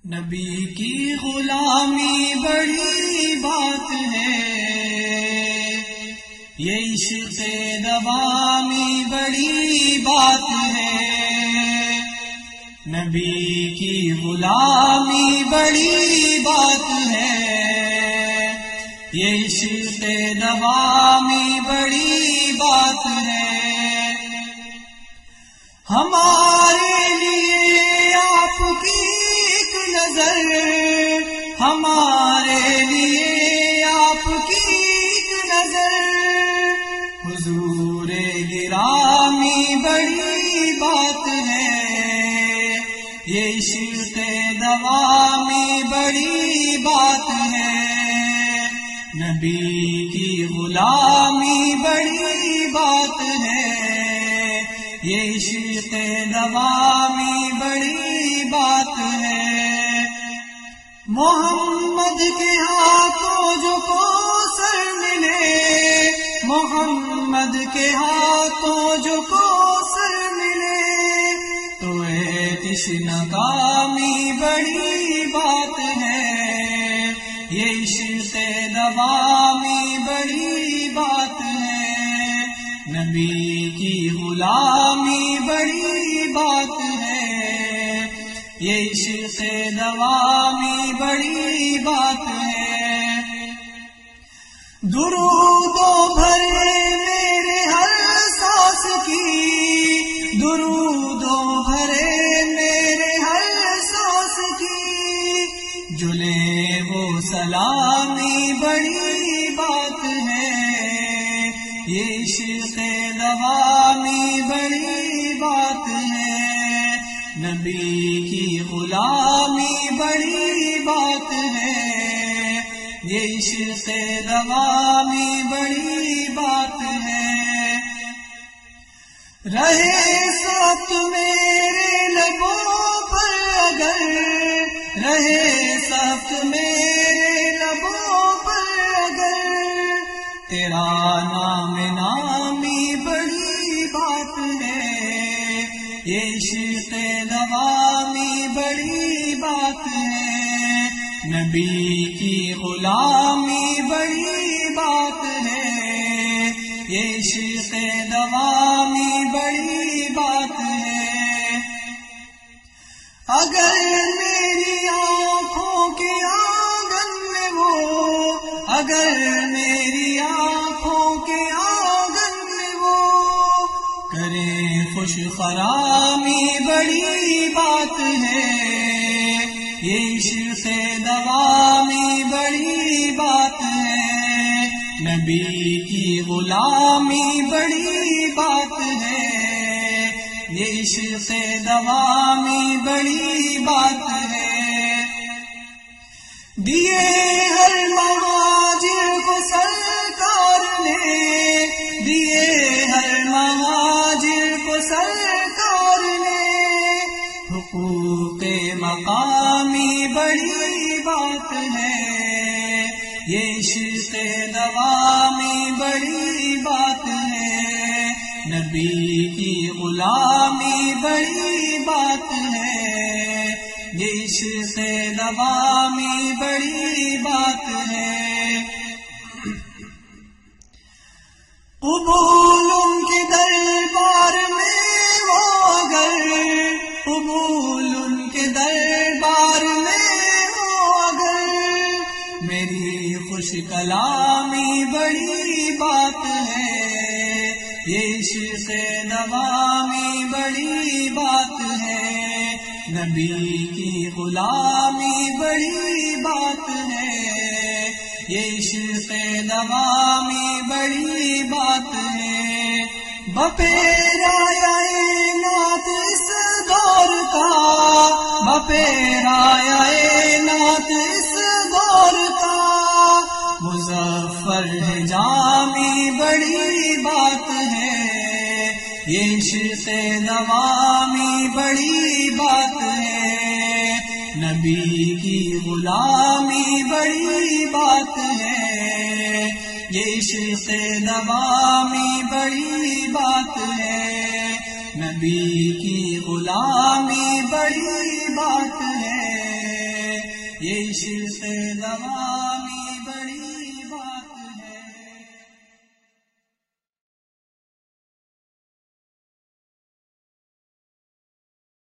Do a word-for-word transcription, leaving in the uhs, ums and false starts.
نبی کی غلامی بڑی بات ہے، یہ عشق دوامی بڑی بات ہے۔ نبی کی غلامی بڑی بات ہے، یہ عشق دوامی بڑی بات ہے۔ ہمارے لیے آپ کی ایک نظر، ہمارے لیے آپ کی ایک نظر، حضور گرامی بڑی بات ہے، یہ عشق دوامی بڑی بات ہے۔ نبی کی غلامی بڑی بات ہے، یہ عشق دوامی بڑی بات ہے۔ محمد کے ہاتھوں جو کوثر ملے، محمد کے ہاتھوں جو کوثر ملے، تو اے تشنہ کامی بڑی بات ہے، یہ عشق دوامی بڑی بات ہے۔ نبی کی غلامی بڑی بات ہے، یہ عشق دوامی بڑی بات ہے۔ درود و بھرے میرے ہر سانس کی، درود و بھرے میرے ہر سانس کی، جلے وہ سلامی بڑی بات ہے، یہ عشق دوامی بڑی بات ہے۔ نبی کی غلامی بڑی بات ہے، یہ عشق دوامی بڑی بات ہے۔ رہے ساتھ میرے لبوں پر اگر، رہے ساتھ میرے لبوں پر اگر، تیرا نام نامی بڑی بات ہے، یہ عشق دوامی بڑی بات ہے۔ نبی کی غلامی بڑی بات ہے، یہ عشق دوامی بڑی بات ہے۔ اگر میری آنکھوں کے آنگن میں وہ، اگر میری آنکھوں کے آنگن میں وہ کریں خوش خرامی بڑی بات ہے، یہ عشق دوامی بڑی بات ہے۔ نبی کی غلامی بڑی بات ہے، یہ عشق دوامی بڑی بات ہے۔ دیے ہر مہاجر کو سرکار نے، دیے ہر مہاجر کو سرکار نے، حقوق مقامی بڑی بات ہے، یہ عشق دوامی بڑی بات ہے۔ نبی کی غلامی بڑی بات ہے، یہ عشق دوامی بڑی بات ہے۔ قبول ان کے دربار میں ہو اگر، قبول ان کے دربار میں ہو اگر، میری خوش کلامی بڑی بات ہے، یہ عشق دوامی بڑی بات ہے۔ نبی کی غلامی بڑی بات ہے، یہ عشق دوامی بڑی بات ہے۔ بپیرایا نعت اس دور کا، بپیرایا نعت اس دور کا، مظفر ہے جامی بڑی بات ہے، یہ عشق دوامی بڑی بات ہے۔ نبی کی غلامی بڑی بات ہے، یہ عشق دوامی بڑی بات ہے۔ نبی کی غلامی بڑی بات ہے۔ یہ عشق لوا